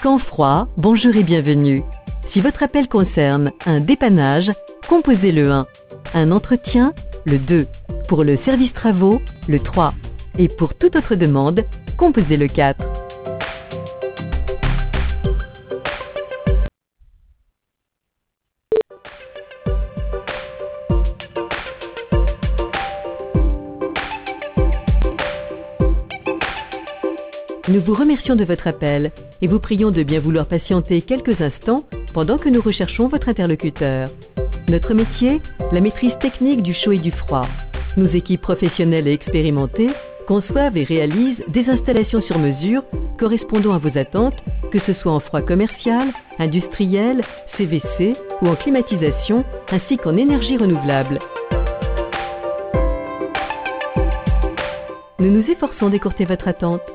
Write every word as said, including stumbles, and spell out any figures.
Canfroid, bonjour et bienvenue. Si votre appel concerne un dépannage, composez le un. Un entretien, le deux. Pour le service travaux, le trois. Et pour toute autre demande, composez le quatre. Nous vous remercions de votre appel et vous prions de bien vouloir patienter quelques instants pendant que nous recherchons votre interlocuteur. Notre métier, la maîtrise technique du chaud et du froid. Nos équipes professionnelles et expérimentées conçoivent et réalisent des installations sur mesure correspondant à vos attentes, que ce soit en froid commercial, industriel, C V C ou en climatisation, ainsi qu'en énergie renouvelable. Nous nous efforçons d'écourter votre attente.